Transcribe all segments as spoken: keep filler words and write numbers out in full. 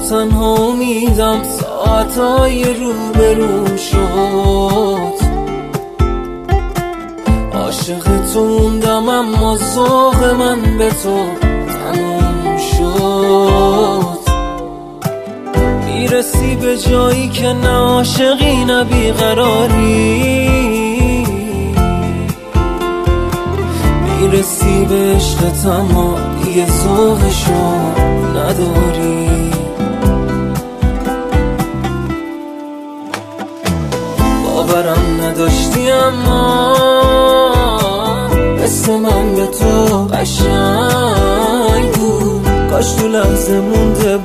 تنها امیدم ساعتهای روبروم شد. عاشق تو موندم اما ذوق من به تو تموم شد. میرسی به جایی که نه عاشقی نه بیقراری، میرسی به عشقت اما دیگه ذوقشو نداری. باورم نداشتی اما مثل من به تو قشنگ بود. کاش تو لحظه مونده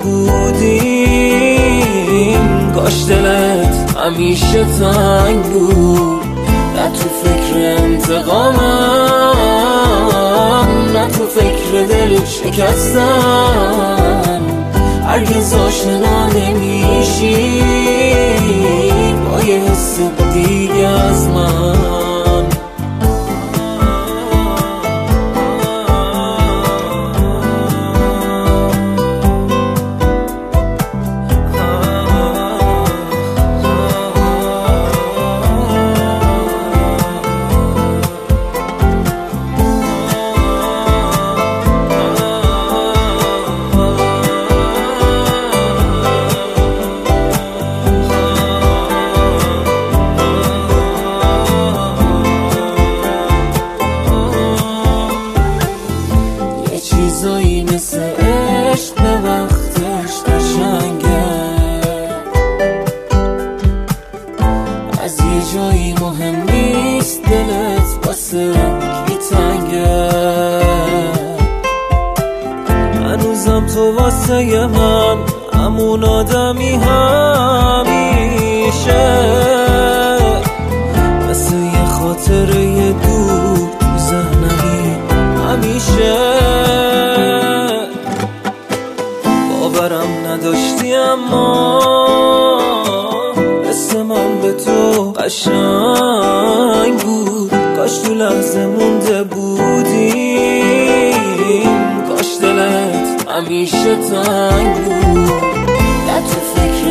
بودیم، کاش دلت همیشه تنگ بود. نه تو فکر انتقامم، نه تو فکر دل شکستن. هرگز آشنا نمیشی با یه حس دیگه از من. چیزایی مثل عشق به وقتش قشنگه، از یه جایی مهم نیست دلت واسه کی تنگه. هنوزم تو واسه من همون آدمی همیشه، مثل یه خاطره یه دور تو ذهنمی همیشه. باورم نداشتی اما مثل من به تو قشنگ بود. کاش تو لحظه مونده بودیم، کاش دلت همیشه تنگ بود. نه تو فکر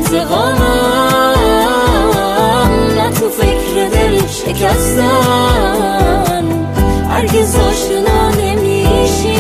انتقامم، نه تو فکر دل شکستن. هرگز آشنا نمیشی